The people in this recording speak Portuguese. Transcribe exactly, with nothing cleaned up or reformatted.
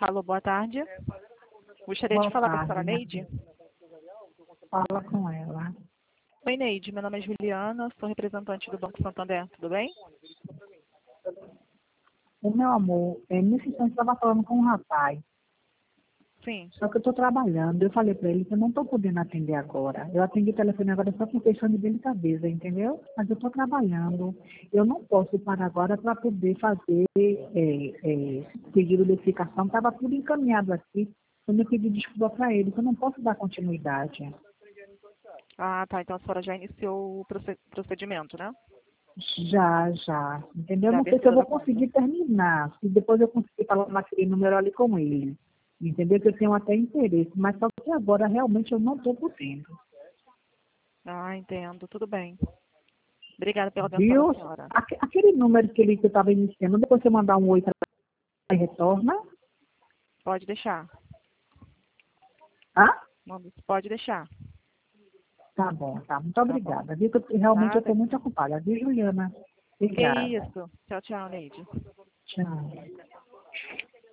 Alô, boa tarde. Gostaria Boa de falar com a tarde, senhora minha Neide. filha. Fala com ela. Oi, Neide. Meu nome é Juliana, sou representante do Banco Santander. Tudo bem? O meu amor, é, nesse instante eu estava falando com um rapaz, Sim. só que eu estou trabalhando. Eu falei para ele que eu não estou podendo atender agora. Eu atendi o telefone agora só por questão de delicadeza, entendeu? Mas eu estou trabalhando. Eu não posso parar agora para poder fazer é, é, pedido de identificação. Estava tudo encaminhado aqui. Quando eu pedi desculpa para ele, que eu não posso dar continuidade. Ah, tá. Então a senhora já iniciou o proce- procedimento, né? Já, já. Entendeu? Da Não sei se eu abertura vou da conta. conseguir terminar. Se depois eu conseguir falar naquele número ali com ele. Entendeu? Que eu tenho até interesse. Mas só que agora realmente eu não estou podendo. Ah, entendo. Tudo bem. Obrigada pela atenção da Viu? senhora. Aque- Aquele número que, ele, que eu estava iniciando, depois você mandar um oi para e retorna. Pode deixar. Ah? Não, Pode deixar. Tá bom, tá. Muito Tá bom. obrigada. Viu? Que eu- realmente eu Nada. estou muito ocupada. Viu, Juliana? Que Obrigada. isso. Tchau, tchau, Neide. Tchau.